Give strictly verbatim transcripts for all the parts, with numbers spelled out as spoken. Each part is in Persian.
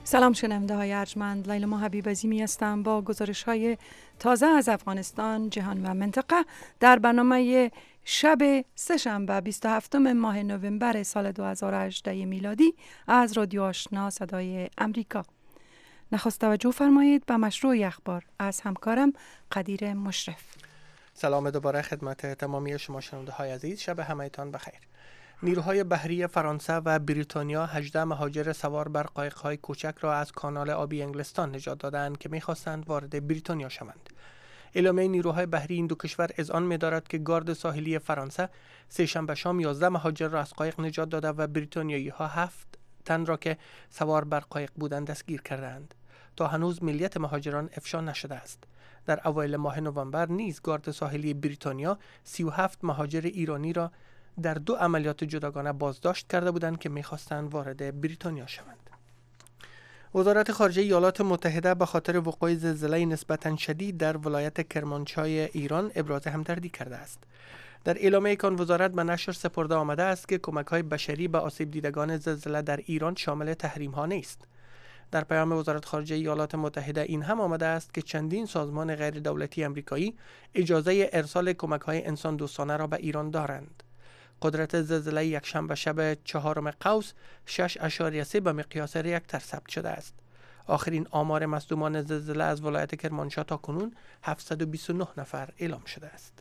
سلام شنونده های ارجمند، لیلا حبیب عظیمی هستم با گزارش های تازه از افغانستان، جهان و منطقه در برنامه شب سه‌شنبه بیست و هفتم ماه نوامبر سال دو هزار و هجده میلادی از رادیو آشنا صدای امریکا. نخست توجه فرمایید به مشروع اخبار از همکارم قدیر مشرف. سلام دوباره خدمت تمامی شما شنونده های عزیز، شب همه‌تان بخیر. نیروهای بحری فرانسه و بریتانیا هجده مهاجر سوار بر قایق‌های کوچک را از کانال آبی انگلستان نجات دادند که می‌خواستند وارد بریتانیا شوند. اعلامیه نیروهای بحری این دو کشور اذعان می‌دارد که گارد ساحلی فرانسه سه‌شنبه شام یازده مهاجر را از قایق نجات داده و بریتانیایی‌ها هفت تن را که سوار بر قایق بودند دستگیر کردند. تا هنوز ملیت مهاجران افشا نشده است. در اوایل ماه نوامبر نیز گارد ساحلی بریتانیا سی و هفت مهاجر ایرانی را در دو عملیات جداگانه بازداشت کرده بودند که می‌خواستند وارد بریتانیا شوند. وزارت خارجه ایالات متحده به خاطر وقوع زلزله نسبتاً شدید در ولایت کرمانشاه ایران ابراز همدردی کرده است. در اعلامیه که وزارت به نشر سپرده آمده است که کمک‌های بشری به آسیب دیدگان زلزله در ایران شامل تحریم‌ها نیست. در پیام وزارت خارجه ایالات متحده این هم آمده است که چندین سازمان غیر دولتی آمریکایی اجازه ارسال کمک‌های انسان دوستانه را به ایران دارند. قدرت زلزله یکشنبه شب چهارم قوس شش اشاریه سه به مقیاس ریکتر ثبت شده است. آخرین آمار مصدومان زلزله از ولایت کرمانشاه تا کنون هفتصد و بیست و نه نفر اعلام شده است.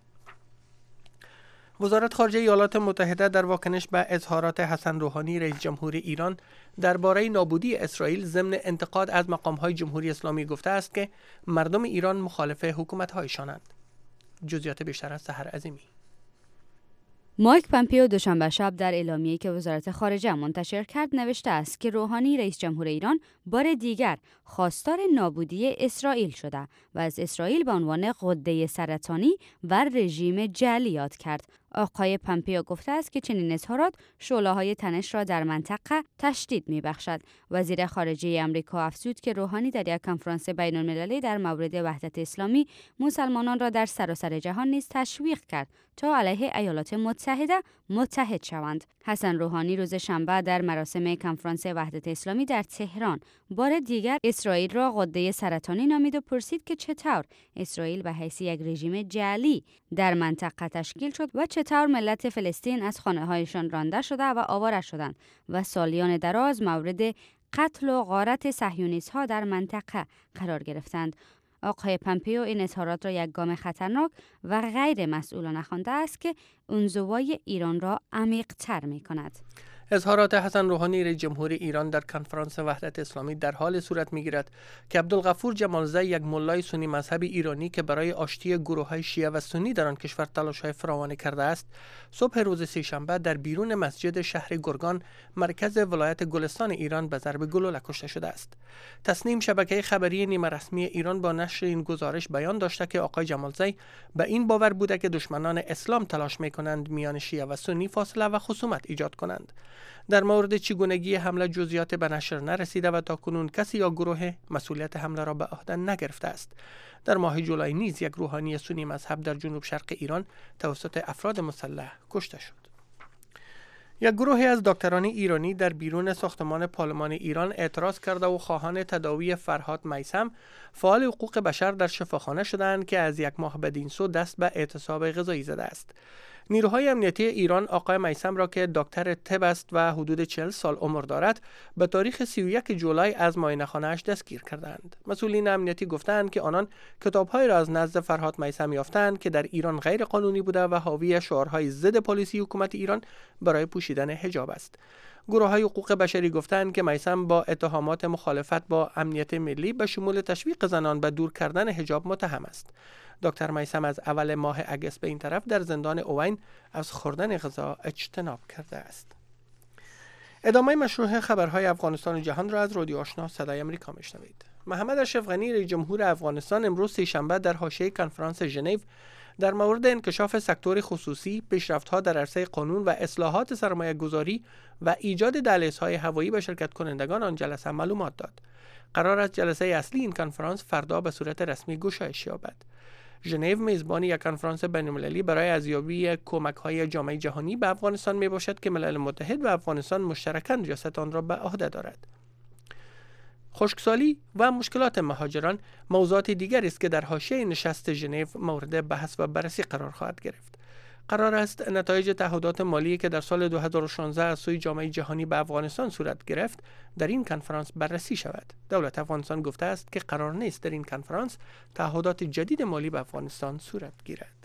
وزارت خارجه ایالات متحده در واکنش به اظهارات حسن روحانی رئیس جمهور ایران درباره نابودی اسرائیل ضمن انتقاد از مقام‌های جمهوری اسلامی گفته است که مردم ایران مخالف حکومت‌هایشانند. جزئیات بیشتر از سحر عظیمی. مایک پامپئو دوشنبه شب در اعلامیه‌ای که وزارت خارجه منتشر کرد نوشته است که روحانی رئیس جمهور ایران بار دیگر خواستار نابودی اسرائیل شده و از اسرائیل به عنوان غده سرطانی و رژیم جعلی یاد کرد. آقای پامپئو گفته است که چنین اظهارات شعله‌های تنش را در منطقه تشدید می‌بخشد. وزیر خارجه آمریکا افزود که روحانی در یک کنفرانس بین‌المللی در مورد وحدت اسلامی مسلمانان را در سراسر جهان نیز تشویق کرد تا علیه ایالات متحده متحد شوند. حسن روحانی روز شنبه در مراسم کنفرانس وحدت اسلامی در تهران بار دیگر اسرائیل را غده سرطانی نامید و پرسید که چطور اسرائیل به حیث یک رژیم جعلی در منطقه تشکیل شد و چطور ملت فلسطین از خانه‌هایشان رانده شده و آواره شدند و سالیان دراز مورد قتل و غارت صهیونیست‌ها در منطقه قرار گرفتند. آقای پامپئو این اظهارات را یک گام خطرناک و غیر مسئولانه خوانده است که انزوای ایران را عمیق‌تر می‌کند. اظهارات حسن روحانی رئیس جمهور ایران در کنفرانس وحدت اسلامی در حال صورت می‌گیرد که عبدالغفور جمالزی، یک ملای سنی مذهبی ایرانی که برای آشتی گروه‌های شیعه و سنی در آن کشور تلاش‌های فراوانی کرده است، صبح روز سه‌شنبه در بیرون مسجد شهر گرگان، مرکز ولایت گلستان ایران به ضرب گلوله کشته شده است. تصنیم شبکه خبری نیمه رسمی ایران با نشر این گزارش بیان داشته که آقای جمالزی به این باور بوده که دشمنان اسلام تلاش می‌کنند میان شیعه و سنی فاصله و خصومت ایجاد کنند. در مورد چگونگی حمله جزئیات به نشر نرسیده و تاکنون کسی یا گروه مسئولیت حمله را به عهده نگرفته است. در ماه جولای نیز یک روحانی سنی مذهب در جنوب شرق ایران توسط افراد مسلح کشته شد. یک گروهی از دکتران ایرانی در بیرون ساختمان پارلمان ایران اعتراض کرده و خواهان تداوی فرهاد میثم، فعال حقوق بشر در شفاخانه شدند که از یک ماه بدین سو دست به اعتصاب غذایی زده است. نیروهای امنیتی ایران آقای میثم را که دکتر طب است و حدود چهل سال عمر دارد به تاریخ سی و یک جولای از معاینه‌خانه‌اش دستگیر کردند. مسئولین امنیتی گفتند که آنان کتاب‌هایی را از نزد فرهاد میثم یافتند که در ایران غیر قانونی بوده و حاوی شعارهای ضد پلیسی حکومت ایران برای پوشیدن حجاب است. گروه‌های حقوق بشری گفتند که میثم با اتهامات مخالفت با امنیت ملی به شمول تشویق زنان به دور کردن حجاب متهم است. دکتر میثم از اول ماه اگست به این طرف در زندان اوین از خوردن غذا اجتناب کرده است. ادامه مشروع خبرهای افغانستان و جهان را از رادیو آشنا صدای امریکا میشنوید. محمد اشرف غنی رئیس جمهور افغانستان امروز سه‌شنبه در حاشیه کنفرانس ژنو در مورد انکشاف سکتور خصوصی، پیشرفت‌ها در عرصه قانون و اصلاحات سرمایه‌گذاری و ایجاد دهلیزهای هوایی به شرکت کنندگان آن جلسه معلومات داد. قرار است جلسه اصلی این کنفرانس فردا به صورت رسمی گشایش یابد. ژنو میزبان یک کنفرانس بین‌المللی برای ارزیابی کمک‌های جامعه جهانی به افغانستان میباشد که ملل متحد و افغانستان مشترکاً ریاست آن را به عهده دارد. خشکسالی و مشکلات مهاجران موضوعات دیگری است که در حاشیه نشست ژنو مورد بحث و بررسی قرار خواهد گرفت. قرار است نتایج تعهدات مالی که در سال دو هزار و شانزده از سوی جامعه جهانی به افغانستان صورت گرفت در این کنفرانس بررسی شود. دولت افغانستان گفته است که قرار نیست در این کنفرانس تعهدات جدید مالی به افغانستان صورت گیرد.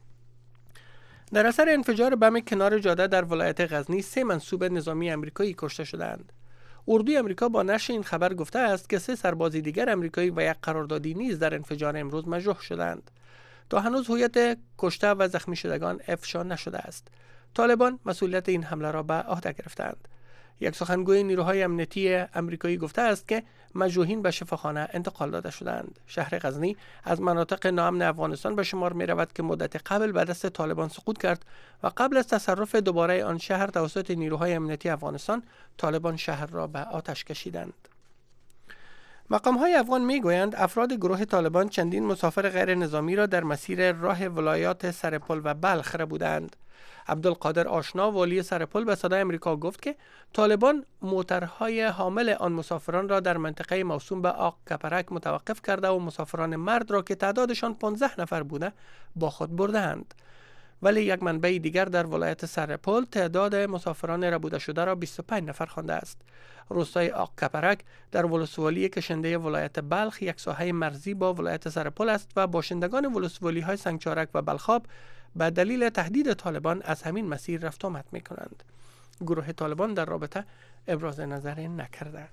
در اثر انفجار بم کنار جاده در ولایت غزنی سه منصوب نظامی آمریکایی کشته شدند. اردوی آمریکا با نشر این خبر گفته است که سه سرباز دیگر آمریکایی و یک قراردادی نیز در انفجار امروز مجروح شدند. تا هنوز هویت کشته و زخمی شدگان افشا نشده است. طالبان مسئولیت این حمله را به عهده گرفتند. یک سخنگوی نیروهای امنیتی آمریکایی گفته است که مجروحین به شفاخانه انتقال داده شدند. شهر غزنی از مناطق ناامن افغانستان به شمار می رود که مدت قبل به دست طالبان سقوط کرد و قبل از تصرف دوباره آن شهر توسط نیروهای امنیتی افغانستان، طالبان شهر را به آتش کشیدند. مقام‌های افغان می‌گویند افراد گروه طالبان چندین مسافر غیر نظامی را در مسیر راه ولایات سرپل و بلخ بودند. عبدالقادر آشنا والی سرپل به صدای آمریکا گفت که طالبان موترهای حامل آن مسافران را در منطقه موسوم به آق کپرک متوقف کرده و مسافران مرد را که تعدادشان پانزده نفر بوده با خود بردند. ولی یک منبع دیگر در ولایت سرپل تعداد مسافران ربوده شده را بیست و پنج نفر خوانده است. روستای آق کپرک در ولسوالی کشنده ولایت بلخ یک ساحه مرزی با ولایت سرپل است و باشندگان ولسوالی های سنگچارک و بلخاب به دلیل تهدید طالبان از همین مسیر رفت آمد می کنند. گروه طالبان در رابطه ابراز نظر نکردند.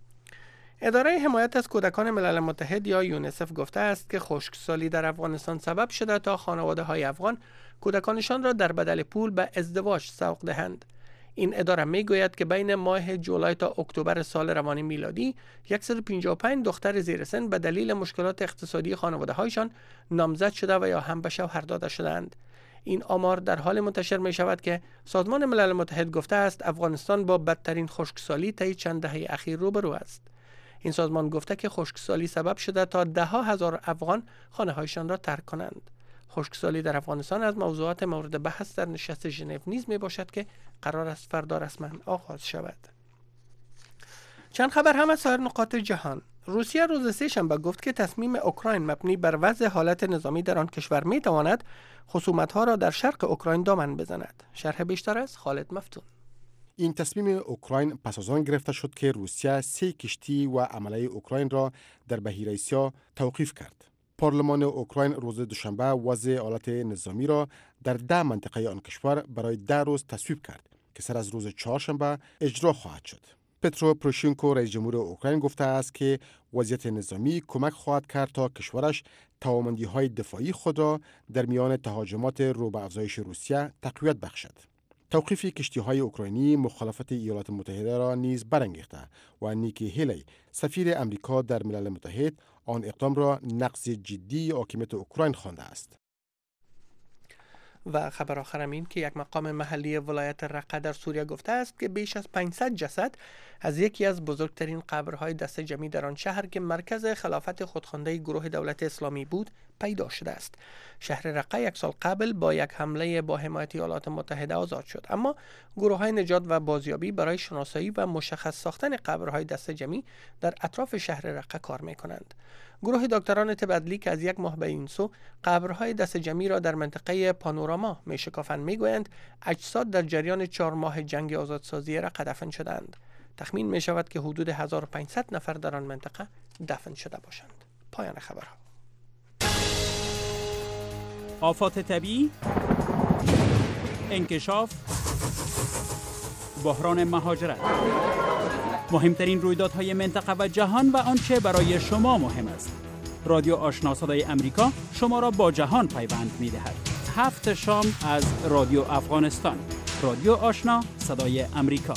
اداره حمایت از کودکان ملل متحد یا یونیسف گفته است که خشکسالی در افغانستان سبب شده تا خانواده های افغان کودکانشان را در بدل پول به ازدواج سوق دهند. این اداره می گوید که بین ماه جولای تا اکتبر سال روان میلادی صد و پنجاه و پنج دختر زیر سن به دلیل مشکلات اقتصادی خانواده هایشان نامزد شده و یا هم به شوهر داده شدند. این آمار در حال منتشر می شود که سازمان ملل متحد گفته است افغانستان با بدترین خشکسالی طی چند دهه اخیر روبرو است. این سازمان گفته که خشکسالی سبب شده تا ده ها هزار افغان خانه هایشان را ترک کنند. خشکسالی در افغانستان از موضوعات مورد بحث در نشست ژنو نیز می باشد که قرار است فردا رسما آغاز شود. چند خبر هم از سایر نقاط جهان. روسیه روز سه شنبه گفت که تصمیم اوکراین مبنی بر وضع حالت نظامی در آن کشور می تواند خصومت‌ها را در شرق اوکراین دامن بزند. شرح بیشتر از خالد مفتون. این تصمیم اوکراین پس از آن گرفته شد که روسیه سه کشتی و عمله اوکراین را در بحیره آسیا توقیف کرد. پارلمان اوکراین روز دوشنبه وضع حالت نظامی را در ده منطقه آن کشور برای ده روز تصویب کرد که سر از روز چهارشنبه اجرا خواهد شد. پترو پروشنکو رئیس جمهور اوکراین گفته است که وضعیت نظامی کمک خواهد کرد تا کشورش توانمندی‌های دفاعی خود را در میان تهاجمات رو به افزایش روسیه تقویت بخشد. توقیف کشتی‌های اوکراینی مخالفت ایالات متحده را نیز برانگیخته و نیکی هیلی سفیر امریکا در ملل متحد آن اقدام را نقض جدی حاکمیت اوکراین خوانده است. و خبر آخرم این که یک مقام محلی ولایت رقه در سوریه گفته است که بیش از پانصد جسد از یکی از بزرگترین قبرهای دسته جمعی در آن شهر که مرکز خلافت خودخوانده گروه دولت اسلامی بود پیدا شده است. شهر رقه یک سال قبل با یک حمله با حمایت ایالات متحده آزاد شد، اما گروه‌های نجات و بازیابی برای شناسایی و مشخص ساختن قبرهای دسته جمعی در اطراف شهر رقه کار می‌کنند. گروه دکتران تبدیلی که از یک ماه به این سو قبرهای دست جمعی را در منطقه پانوراما می شکافند میگویند اجساد در جریان چهار ماه جنگ آزادسازی رقه دفن شدند. تخمین می شود که حدود هزار و پانصد نفر در آن منطقه دفن شده باشند. پایان خبرها. آفات طبیعی، انکشاف، بحران مهاجرت، مهمترین رویدادهای منطقه و جهان و آنچه برای شما مهم است. رادیو آشنا صدای امریکا شما را با جهان پیوند می‌دهد. هفت شام از رادیو افغانستان. رادیو آشنا صدای امریکا.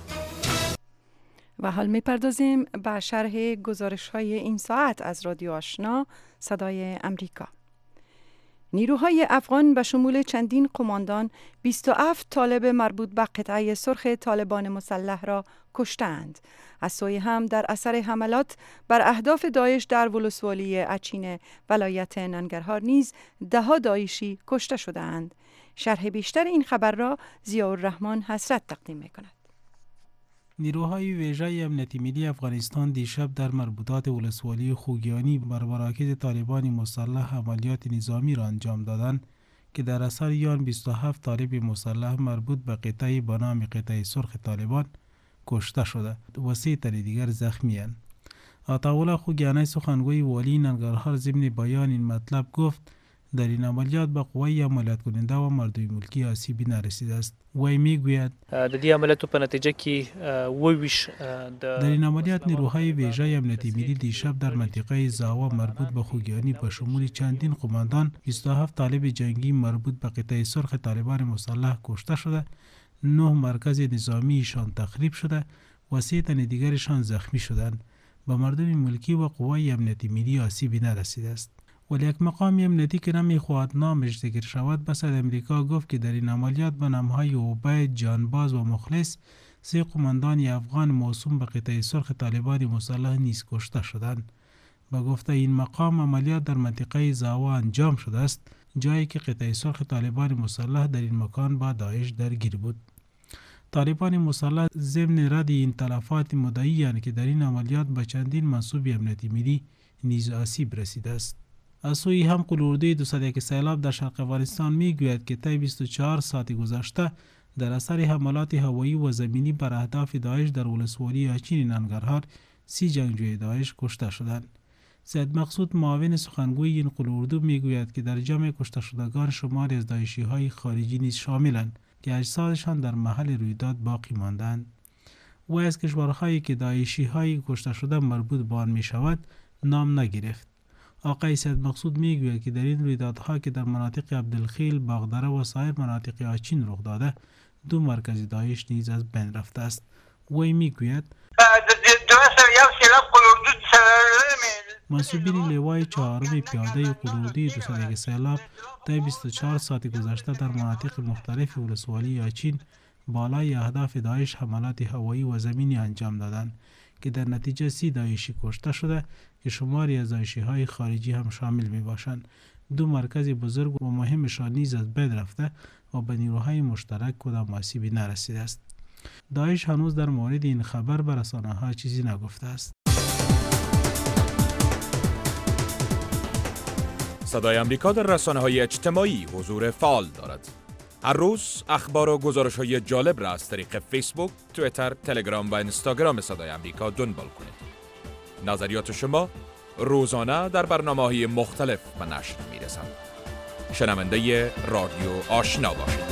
و حال می‌پردازیم به شرح گزارش‌های این ساعت از رادیو آشنا صدای امریکا. نیروهای افغان به شمول چندین قماندان بیست و هفت طالب مربوط به قطعه سرخ طالبان مسلح را کشتند. از سوی هم در اثر حملات بر اهداف داعش در ولسوالی اچین ولایت ننگرهار نیز ده‌ها داعشی کشته شدند. شرح بیشتر این خبر را ضیاءالرحمن حسرت تقدیم می‌کند. نیروهای ویژه امنیتی ملی افغانستان دیشب در مربوطات ولسوالی خوگیانی بر مراکز طالبان مسلح عملیات نظامی را انجام دادند که در اثر آن بیست و هفت طالب مسلح مربوط به قطعه به نام قطعه سرخ طالبان کشته شده و سه تن دیگر زخمی اند. آتاولا خوگیانی سخنگوی والی ننگرهار ضمن بیان این مطلب گفت در این عملیات به قوای عملیات کننده و مردمی ملکی آسیبی نرسیده است. وی میگوید در این عملیات په نتیجه کې وویش در این عملیات نیروهای ویژه امنیتی ملی دیشب در منطقه زاوا مربوط به خوگیانی به شمول چندین قماندان بیست و هفت طالب جنگی مربوط به قطعه سرخ طالبان مسلح کشته شده، نه مرکز نظامیشان تخریب شده و سه تن دیگرشان زخمی شدند. به مردم ملکی و قوای امنیتی ملی آسیبی نرسیده است. ولی یک مقام امنیتی که نمیخواهد نامش ذکر شود به صد امریکا گفت که در این عملیات به نامهای عبید، جانباز و مخلص سه قماندان افغان موسوم به قطعه سرخ طالبان مسلح نیز کشته شدند. به گفته این مقام عملیات در منطقه زاوا انجام شده است، جایی که قطعه سرخ طالبان مسلح در این مکان با داعش درگیر بود. طالبان مسلح ضمن رد این تلفات مدعی‌اند که در این عملیات به چندین منصوب امنیتی ملی نیز آسیب رسیده است. از سوی هم قلوردوی دویست و یک سیلاب در شرق افغانستان میگوید که طی بیست و چهار ساعت گذشته در اثر حملات هوایی و زمینی بر اهداف داعش در ولسوالی آچین ننگرهار سی جنگجوی داعش کشته شدند. سید مقصود معاون سخنگوی این قلوردو میگوید که در جمع کشته شدگان شماری از داعشی های خارجی نیز شاملند که اجسادشان در محل رویداد باقی ماندند. و از کشورهایی که داعشی های کشته شده مربوط به آن می شود نام نگرفت. آقای سید مقصود میگوید که در این رویدادها که در مناطق عبدالخیل، باغدره و سایر مناطق آچین رخ داده دو مرکز داعش نیز از بین رفته است. وی میگوید منصوبین لوای چهارم پیاده قلوردوی دویست و یک سیلاب طی بیست و چهار ساعت گذشته در مناطق مختلف ولسوالی آچین بالای اهداف داعش حملات هوایی و زمینی انجام دادند که در نتیجه سی داعشی کشته شده که شماری از داعشی های خارجی هم شامل می باشند. دو مرکز بزرگ و مهمشان نیز از بین رفته و به نیروهای مشترک کدام آسیبی نرسیده است. داعش هنوز در مورد این خبر به رسانه‌ها چیزی نگفته است. صدای امریکا در رسانه‌های اجتماعی حضور فعال دارد. هر روز اخبار و گزارش‌های جالب را از طریق فیسبوک، توییتر، تلگرام و اینستاگرام صدای امریکا دنبال کنید. نظریات شما روزانه در برنامه‌های مختلف به نشر می‌رسند. شنونده رادیو آشنا باشید.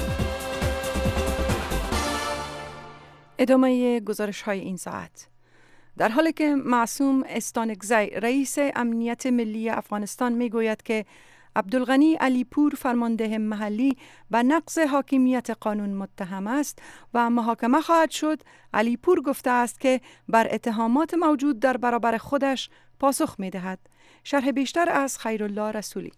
ادامه گزارش‌های این ساعت. در حالی که معصوم استانکزی رئیس امنیت ملی افغانستان میگوید که عبدالغنی علیپور فرمانده محلی به نقض حاکمیت قانون متهم است و محاکمه خواهد شد، علیپور گفته است که بر اتهامات موجود در برابر خودش پاسخ می‌دهد. شرح بیشتر از خیرالله رسولی.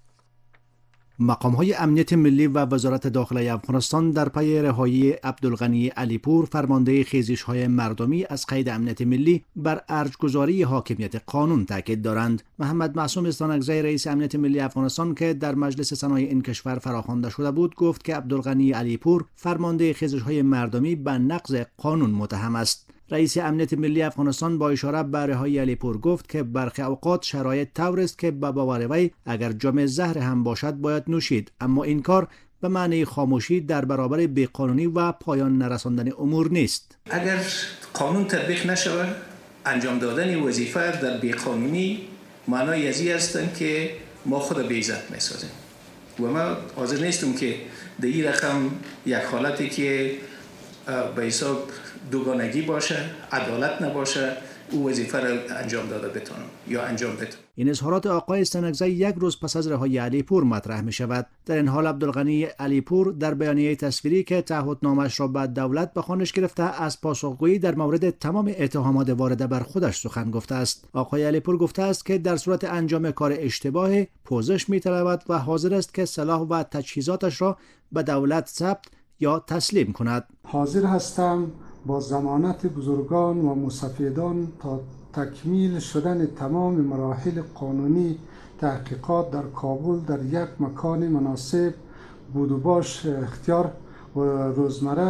مقام‌های امنیت ملی و وزارت داخله افغانستان در پی رهایی عبدالغنی علیپور فرمانده خیزش‌های مردمی از قید امنیت ملی بر ارجگذاری حاکمیت قانون تاکید دارند. محمد معصوم استانکزی رئیس امنیت ملی افغانستان که در مجلس سنای این کشور فراخوانده شده بود گفت که عبدالغنی علیپور فرمانده خیزش‌های مردمی به نقض قانون متهم است. رئیس امنیت ملی افغانستان با اشاره به رهایی علیپور گفت که برخی اوقات شرایط طور است که به باور وی اگر جام زهر هم باشد باید نوشید، اما این کار به معنی خاموشی در برابر بیقانونی و پایان نرساندن امور نیست. اگر قانون تطبیق نشود، انجام دادن وظیفه در بیقانونی معنای ازی هستند که ما خود به عزت میسازیم و ما حاضر نیستم که در این رقم یک حالتی که به حساب دوگانگی باشه، عدالت نباشه، او وظیفه را انجام داده بتونه یا انجام بده. این اظهارات آقای استانکزی یک روز پس از رهایی علیپور مطرح می شود. در این حال عبدالغنی علیپور در بیانیه تصویری که تعهدنامه‌اش را به دولت به خوانش گرفته از پاسخگویی در مورد تمام اتهامات وارده بر خودش سخن گفته است. آقای علیپور گفته است که در صورت انجام کار اشتباه پوزش می طلبد و حاضر است که سلاح و تجهیزاتش را به دولت ثبت یا تسلیم کند. حاضر هستم با ضمانت بزرگان و مستفیدان تا تکمیل شدن تمام مراحل قانونی تحقیقات در کابل در یک مکان مناسب بود و باش اختیار و روزمره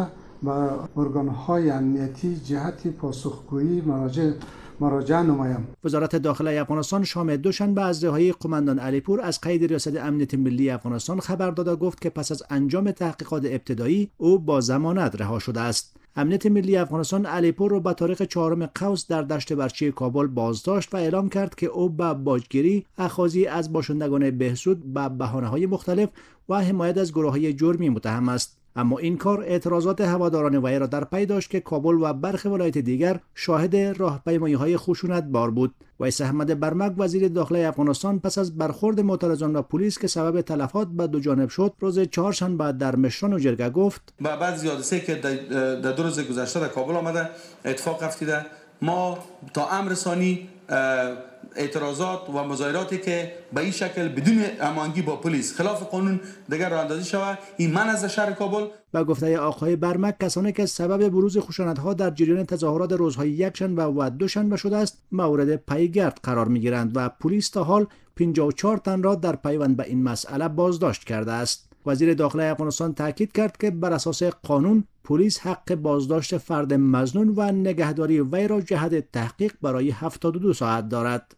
و ارگان‌های امنیتی جهت پاسخگویی مراجع مراجعه نمایم. وزارت داخله افغانستان شام دوشنبه از رهایی قماندان علیپور از قید ریاست امنیت ملی افغانستان خبر داد و گفت که پس از انجام تحقیقات ابتدایی او با ضمانت رها شده است. امنیت ملی افغانستان علیپور را به تاریخ چهارم قوس در دشت برچی کابل بازداشت و اعلام کرد که او به باجگیری، اخاذی از باشندگان بهسود به بهانه‌های مختلف و حمایت از گروه‌های جرمی متهم است. اما این کار اعتراضات هواداران وی را در پی داشت که کابل و برخی ولایت دیگر شاهد راهپیمایی‌های خشونت‌بار بود. ویس احمد برمک وزیر داخله افغانستان پس از برخورد معترضان و پلیس که سبب تلفات به دو جانب شد، روز چهارشنبه در مشران و جرگه گفت: با بعضی حادثه که در دو روز گذشته در کابل آمده اتفاق افتاده، ما تا امر ثانی اعتراضات و مظاهراتی که به این شکل بدون هماهنگی با پلیس خلاف قانون دیگر راه اندازی شود، این من از شهر کابل. با گفته آقای برمک، کسانی که سبب بروز خشونت‌ها در جریان تظاهرات روزهای یکشنبه و دوشنبه شده است مورد پیگرد قرار می‌گیرند و پلیس تا حال پنجاه و چهار تن را در پیوند به این مسئله بازداشت کرده است. وزیر داخله افغانستان تاکید کرد که بر اساس قانون پلیس حق بازداشت فرد مظنون و نگهداری وی را جهت تحقیق برای هفتاد و دو ساعت دارد.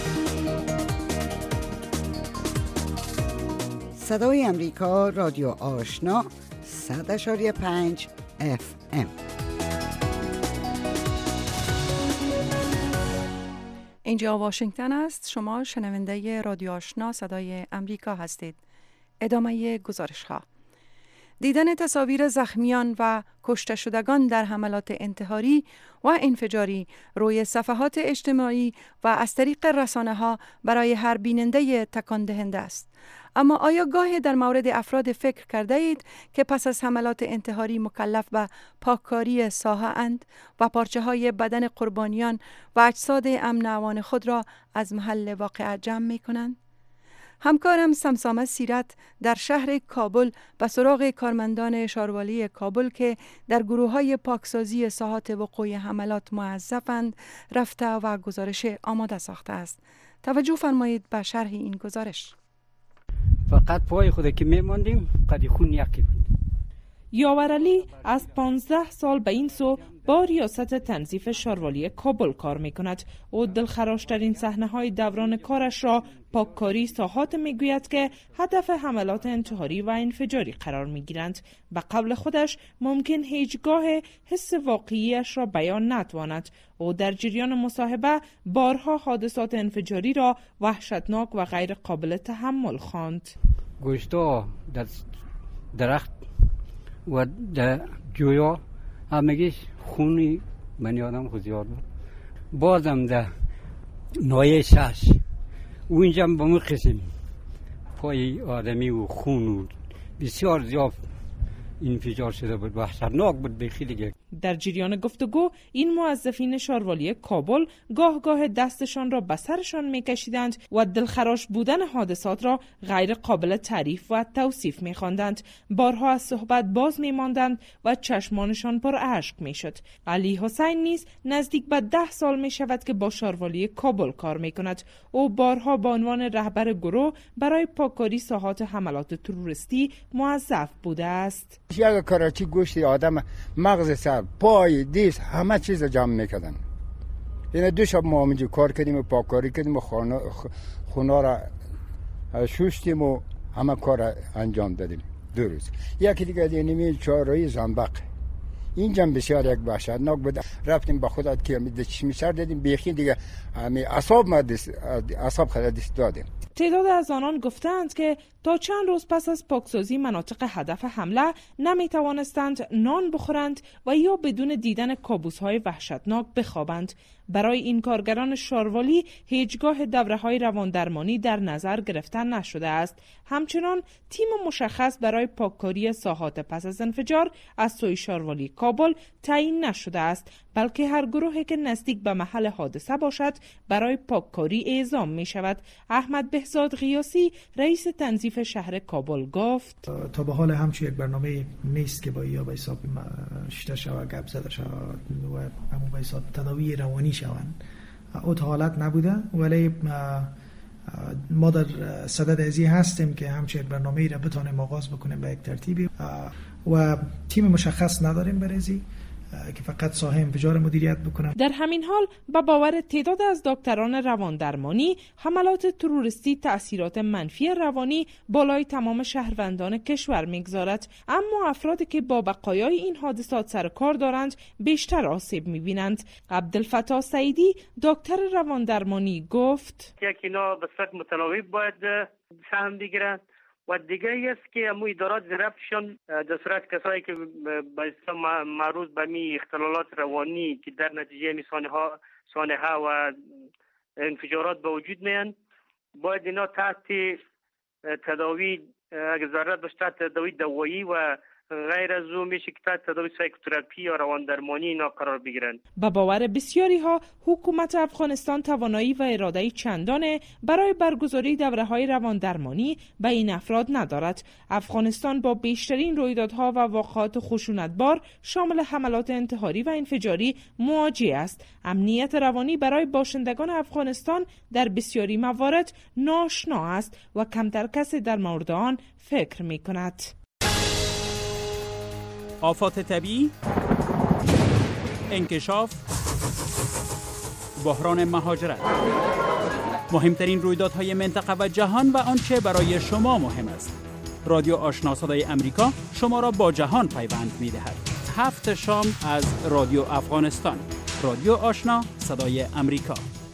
صدای امریکا، رادیو آشنا، صد اشاری پنج اف ام. اینجا واشنگتن است. شما شنونده رادیو آشنا صدای امریکا هستید. ادامه گزارش ها. دیدن تصاویر زخمیان و کشته شدگان در حملات انتحاری و انفجاری روی صفحات اجتماعی و از طریق رسانه ها برای هر بیننده تکان دهنده است. اما آیا گاهی در مورد افراد فکر کرده اید که پس از حملات انتحاری مکلف به پاککاری ساحه اند و پارچه های بدن قربانیان و اجساد امنوان خود را از محل واقعه جمع می کنند؟ همکارم سمسامه سیرت در شهر کابل به سراغ کارمندان شاروالی کابل که در گروه‌های پاکسازی ساحات وقوع حملات موظفند رفته و گزارش آماده ساخته است. توجه فرمایید به شرح این گزارش. فقط پای خود که میماندیم قد خون یکی بود. یاور علی از پانزده سال به این سو با ریاست تنظیف شاروالی کابل کار می کند. او دلخراشترین صحنه های دوران کارش را پاککاری ساحات می گوید که هدف حملات انتحاری و انفجاری قرار می گیرند. به قول خودش ممکن هیچگاه حس واقعیش را بیان نتواند. او در جریان مصاحبه بارها حادثات انفجاری را وحشتناک و غیر قابل تحمل خواند. گوشتا در درخت و در جویا همگیش خونی بنی آدم خود زیاد بود. بازم در نایه شش اونجا با من قسم پای آدمی و خون و بسیار زیاد انفجار شده بود. وحشتناک بود بخیلی. در جریان گفتگو این موظفین شاروالی کابل گاه گاه دستشان را به سرشان میکشیدند و دلخراش بودن حادثات را غیر قابل تعریف و توصیف میخواندند. بارها از صحبت باز میماندند و چشمانشان پر اشک میشد. علی حسین نیز نزدیک به ده سال میشود که با شاروالی کابل کار میکند. او بارها به عنوان رهبر گروه برای پاککاری ساحات حملات تروریستی موظف بوده است. یک کراچی گوشت آدم مغز سر پای دیس همه چیز جمع میکردن. این دو شب ما همینجا کار کردیم و پاککاری کردیم و خونه خونا را شوشتیم و همه کار انجام دادیم دو روز. یکی دیگه دینیمی چهارراهی زنبق اینجا بسیار یک وحشتناک بود. رفتیم با خودت که می چشمی سر دادیم بیخی دیگه همین اعصاب ما اعصاب خدا دست دادیم. تعداد از آنان گفتند که تا چند روز پس از پاکسازی مناطق هدف حمله نمی توانستند نان بخورند و یا بدون دیدن کابوس‌های وحشتناک بخوابند. برای این کارگران شاروالی هیچگاه دوره‌های رواندرمانی در نظر گرفته نشده است. همچنان تیم مشخص برای پاککاری ساحات پس از انفجار از سوی شاروالی کابل تعیین نشده است، بلکه هر گروهی که نزدیک به محل حادثه باشد برای پاککاری اعزام می شود. احمد بهزاد غیاسی رئیس تنظیف شهر کابل گفت تا به حال همچون یک برنامه نیست که با یا به حساب شده شود گپ زده شود و همون به حساب تداوی روانی شوند. او تا حالت نبوده، ولی ما در صدد ازی هستیم که همچنین برنامه‌ای را بتونیم آغاز بکنیم به یک ترتیبی و تیم مشخص نداریم برزی که فقط ساحه انفجار مدیریت بکنن. در همین حال به باور تعداد از دکتران رواندرمانی، حملات تروریستی تأثیرات منفی روانی بالای تمام شهروندان کشور میگذارد، اما افرادی که با بقایای این حادثات سر کار دارند بیشتر آسیب میبینند. عبدالفتاح سعیدی دکتر رواندرمانی گفت که اینا به صورت متناوب باید سهم بگیرند و دیگه است که امو ادارات ضربشان در صورت کسایی که به اصطلاح معروض به می اختلالات روانی که در نتیجه می سانحه سانحه و انفجارات به وجود میان، باید اینا تحت تداوی اگر ضرورت باشه تحت تداوی دوایی و غیر از او میشه که تحت تداوی سایکوتراپی یا رواندرمانی اینا قرار بگیرن. با باور بسیاری ها حکومت افغانستان توانایی و اراده چندانه برای برگزاری دوره‌های رواندرمانی به این افراد ندارد. افغانستان با بیشترین رویدادها و واقعات خشونتبار شامل حملات انتحاری و انفجاری مواجه است. امنیت روانی برای باشندگان افغانستان در بسیاری موارد ناآشنا است و کمتر کسی در مورد آن فکر می‌کند. آفات طبیعی، انکشاف، بحران مهاجرت، مهمترین رویدادهای منطقه و جهان و آنچه برای شما مهم است. رادیو آشنا صدای امریکا شما را با جهان پیوند می‌دهد. هفت شام از رادیو افغانستان. رادیو آشنا صدای امریکا.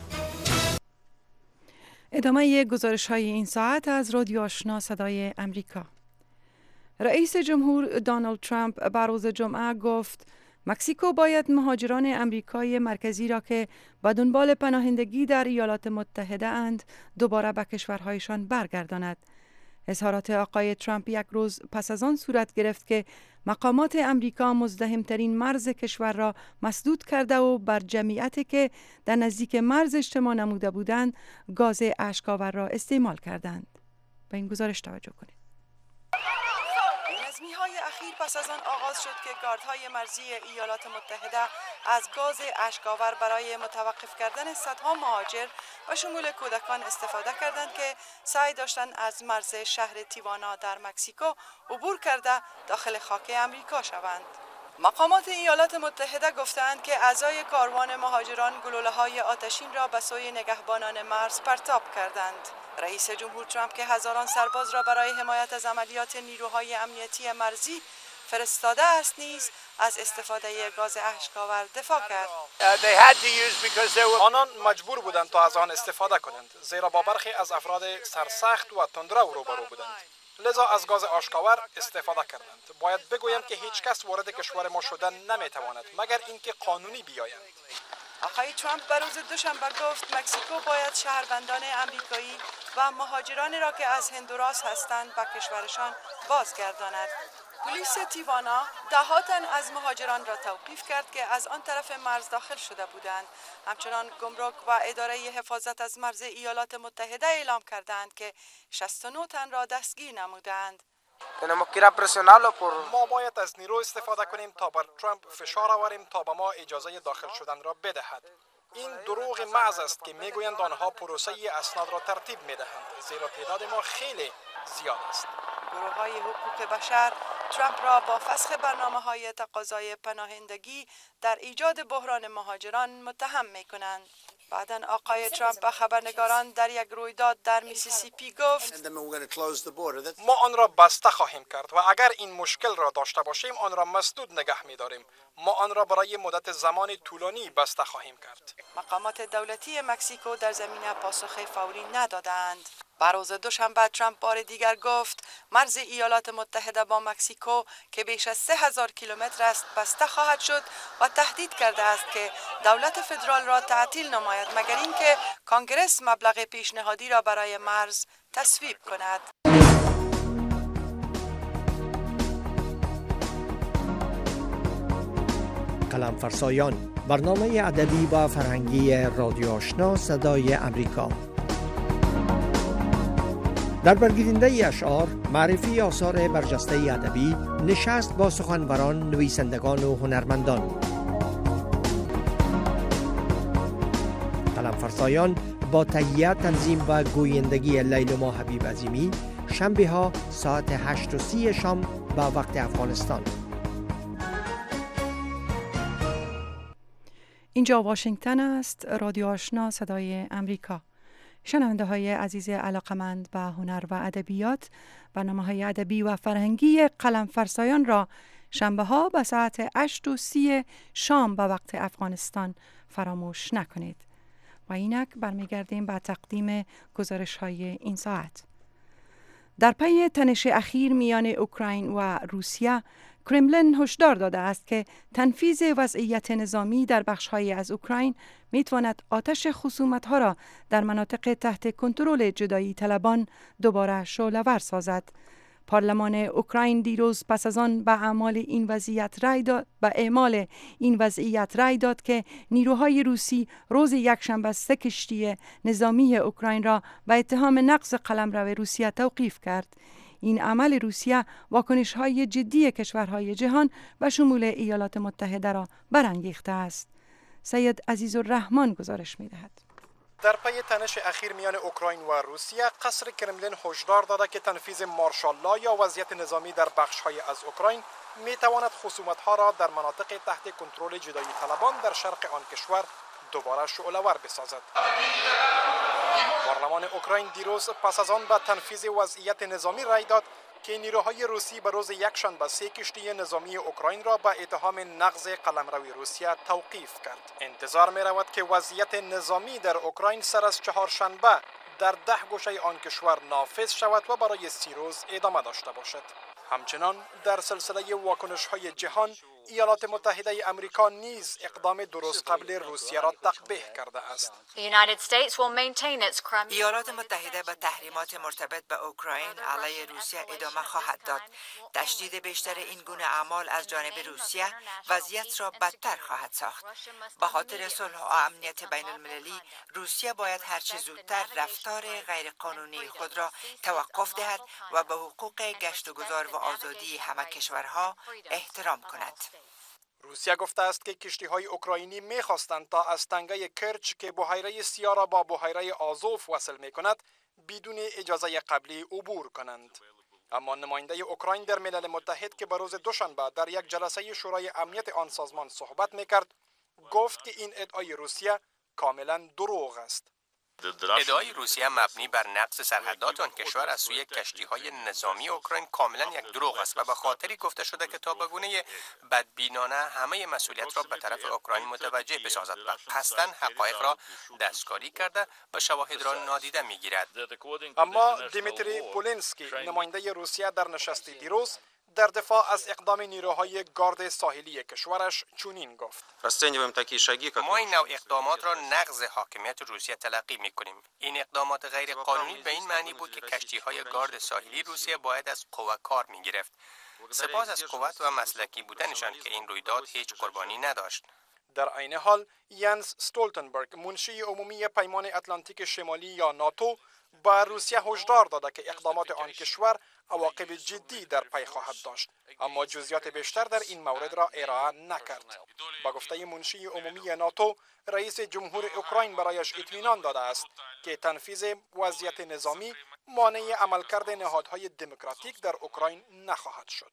ادامه گزارش‌های این ساعت از رادیو آشنا صدای امریکا. رئیس جمهور دونالد ترامپ بر روز جمعه گفت مکزیکو باید مهاجران امریکای مرکزی را که به دنبال پناهندگی در ایالات متحده اند دوباره به کشورهایشان برگرداند. اظهارات آقای ترامپ یک روز پس از آن صورت گرفت که مقامات امریکا مزدحمترین مرز کشور را مسدود کرده و بر جمعیتی که در نزدیک مرز اجتماع نموده بودند گاز اشک‌آور را استعمال کردند. به این گزارش توجه کنید. نظمی‌های اخیر پس از آن آغاز شد که گاردهای مرزی ایالات متحده از گاز اشک‌آور برای متوقف کردن صدها مهاجر و شمول کودکان استفاده کردند که سعی داشتند از مرز شهر تیوانا در مکزیکو عبور کرده داخل خاک امریکا شوند. مقامات ایالات متحده گفتند که اعضای کاروان مهاجران گلوله‌های آتشین را به سوی نگهبانان مرز پرتاب کردند. رئیس جمهور ترامپ که هزاران سرباز را برای حمایت از عملیات نیروهای امنیتی مرزی فرستاده است نیز از استفاده گاز اشک‌آور دفاع کرد. آنان مجبور بودند تا از آن استفاده کنند زیرا با برخی از افراد سرسخت و تندرو روبرو بودند، لذا از گاز اشک‌آور استفاده کردند. باید بگویم که هیچ کس وارد کشور ما شدن نمیتواند مگر اینکه قانونی بیایند. آقای ترامپ بر روز دوشنبه گفت مکزیکو باید شهروندان امریکایی و مهاجرانی را که از هندوراس هستند به کشورشان بازگرداند. پلیس تیوانا ده تن از مهاجران را توقیف کرد که از آن طرف مرز داخل شده بودند. همچنان گمرک و اداره حفاظت از مرز ایالات متحده اعلام کردند که شصت و نه تن را دستگیر نمودند. ما باید از نیرو استفاده کنیم تا بر ترامپ فشار آوریم تا به ما اجازه داخل شدن را بدهد. این دروغ محض است که میگویند آنها پروسه اسناد را ترتیب میدهند، زیرا تعداد ما خیلی زیاد است. گروه‌های حقوق بشر ترامپ را با فسخ برنامه‌های تقاضای پناهندگی در ایجاد بحران مهاجران متهم می‌کنند. بعداً آقای ترامپ به خبرنگاران در یک رویداد در میسیسیپی گفت ما آن را بسته خواهیم کرد و اگر این مشکل را داشته باشیم آن را مسدود نگه می‌داریم. ما آن را برای مدت زمان طولانی بسته خواهیم کرد. مقامات دولتی مکزیکو در زمینه پاسخ فوری ندادند. بر روز دوشنبه ترامپ بار دیگر گفت مرز ایالات متحده با مکزیکو که بیش از سه هزار کیلومتر است بسته خواهد شد و تهدید کرده است که دولت فدرال را تعطیل نماید مگر اینکه کانگرس مبلغ پیشنهادی را برای مرز تصویب کند. قلم فرسایان، برنامه ادبی و فرهنگی رادیو آشنا صدای امریکا. در برگیرنده اشعار، معرفی آثار برجسته ادبی، نشست با سخنوران، نویسندگان و هنرمندان. قلم فرسایان با تهیه، تنظیم و گویندگی لیلما حبیب عظیمی، شنبه ها ساعت هشت و سی شام به وقت افغانستان. اینجا واشنگتن است، رادیو آشنا صدای امریکا. شنونده های عزیز علاقمند به هنر و ادبیات، برنامه‌های ادبی و فرهنگی قلم فرسایان را شنبه ها به ساعت هشت و سی شام به وقت افغانستان فراموش نکنید. و اینک برمیگردیم به تقدیم گزارش های این ساعت. در پی تنش اخیر میان اوکراین و روسیه، کرملین هشدار داده است که تنفیذ وضعیت نظامی در بخش‌هایی از اوکراین می‌تواند آتش خصومت‌ها را در مناطق تحت کنترل جدایی طلبان دوباره شعله‌ور سازد. پارلمان اوکراین دیروز پس از آن به اعمال این وضعیت رأی داد به اعمال این وضعیت رأی داد که نیروهای روسی روز یکشنبه سه کشتی نظامی اوکراین را به اتهام نقض قلمرو روسیه توقیف کرد. این عمل روسیه واکنش‌های جدی کشورهای جهان و شمول ایالات متحده را برانگیخته است. سید عزیزالرحمن گزارش می‌دهد. در پی تنش اخیر میان اوکراین و روسیه، قصر کرملین هشدار داده که تنفیذ مارشال لا یا وضعیت نظامی در بخش‌های از اوکراین می‌تواند خصومت‌ها را در مناطق تحت کنترل جدایی طلبان در شرق آن کشور دوباره شعله‌ور بسازد. پارلمان اوکراین دیروز پس از آن به تنفیذ وضعیت نظامی رأی داد که نیروهای روسی به روز یکشنبه سه کشتی نظامی اوکراین را به اتهام نقض قلمرو روسیه توقیف کرد. انتظار می رود که وضعیت نظامی در اوکراین سر از چهارشنبه در ده گوشه آن کشور نافذ شود و برای سی روز ادامه داشته باشد. همچنان در سلسله واکنش‌های جهان، ایالات متحده امریکا نیز اقدام درست قبل روسیه را تقبیح کرده است. ایالات متحده به تحریمات مرتبط به اوکراین علیه روسیه ادامه خواهد داد. تشدید بیشتر این گونه اعمال از جانب روسیه وضعیت را بدتر خواهد ساخت. به خاطر صلح و امنیت بین المللی، روسیه باید هرچه زودتر رفتار غیرقانونی خود را توقف دهد و به حقوق گشت و گذار و آزادی همه کشورها احترام کند. روسیه گفته است که کشتی‌های اوکراینی می‌خواستند تا از تنگه کرچ که بحیره سیاه را با بحیره آزوف وصل می‌کند بدون اجازه قبلی عبور کنند. اما نماینده اوکراین در ملل متحد که به روز دوشنبه در یک جلسه شورای امنیت آن سازمان صحبت می‌کرد، گفت که این ادعای روسیه کاملا دروغ است. ادعای روسیه مبنی بر نقض سرحدات آن کشور از سوی کشتی‌های نظامی اوکراین کاملا یک دروغ است و به خاطری گفته شده که تا به گونه بدبینانه همه مسئولیت را به طرف اوکراین متوجه بسازد و قصداً حقایق را دستکاری کرده و شواهد را نادیده می‌گیرد. اما دیمیتری پولینسکی، نماینده روسیه در نشست دیروز، در دفاع از اقدام نیروهای گارد ساحلی کشورش چنین گفت: ما این نوع اقدامات را نقض حاکمیت روسیه تلقی می‌کنیم. این اقدامات غیر قانونی به این معنی بود که کشتی‌های گارد ساحلی روسیه باید از قوه کار می‌گرفت. سپاس از قوت و مسلکی بودنشان که این رویداد هیچ قربانی نداشت. در عین حال، یانس استولتنبرگ، منشی عمومی پیمان اتلانتیک شمالی یا ناتو، با روسیه هشدار داده که اقدامات آن کشور عواقب جدی در پی خواهد داشت، اما جزئیات بیشتر در این مورد را ارائه نکرد. با گفته منشی عمومی ناتو، رئیس جمهور اوکراین برایش اطمینان داده است که تنفیذ وضعیت نظامی مانع عملکرد نهادهای دموکراتیک در اوکراین نخواهد شد.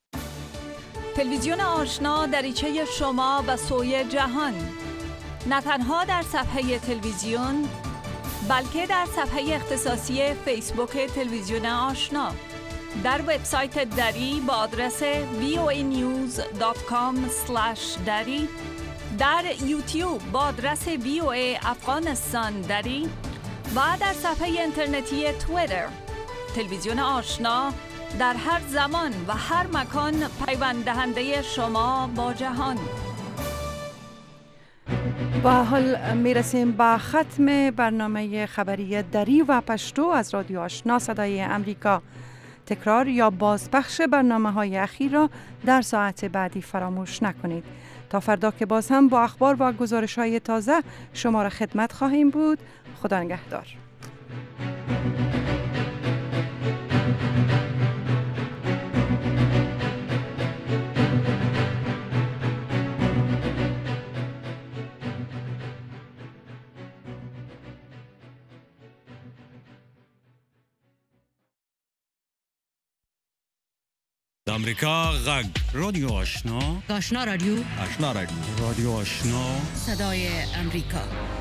تلویزیون آشنا دریچه شما به سوی جهان، نه تنها در صفحه تلویزیون بلکه در صفحه اختصاصی فیسبوک تلویزیون آشنا، در وبسایت دری با آدرس وی او ای نیوز دات کام اسلش دری، در یوتیوب با آدرس وی او ای افغانستان دری و در صفحه اینترنتی توییتر. تلویزیون آشنا در هر زمان و هر مکان پیوند دهنده شما با جهان. با حال میرسیم با ختم برنامه خبری دری و پشتو از رادیو آشنا صدای امریکا. تکرار یا بازپخش برنامه های اخیر را در ساعت بعدی فراموش نکنید. تا فردا که باز هم با اخبار و گزارش های تازه شما را خدمت خواهیم بود. خدا نگهدار. آمریکا غږ رادیو آشنا آشنا رادیو آشنا رادیو رادیو آشنا صدای امریکا